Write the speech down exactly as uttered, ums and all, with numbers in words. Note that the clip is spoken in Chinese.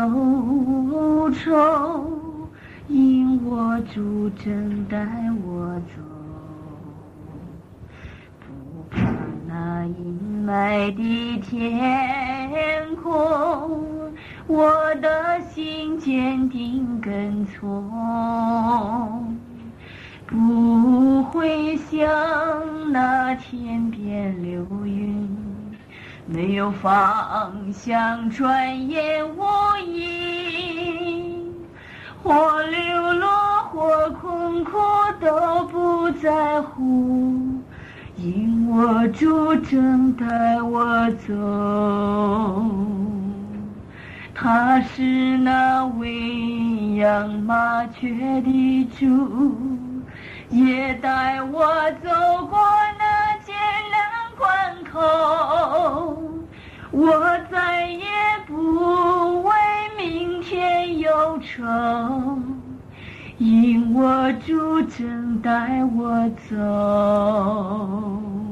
忧愁，因我主正带我走，不怕那阴霾的天空，我的心坚定跟从，不会像那天边流云，没有方向，转眼无影，或流落或困苦都不在乎，因我主正带我走。他是那喂养麻雀的主，也带我走过那艰难关口，我再也不为明天忧愁，因我主正带我走。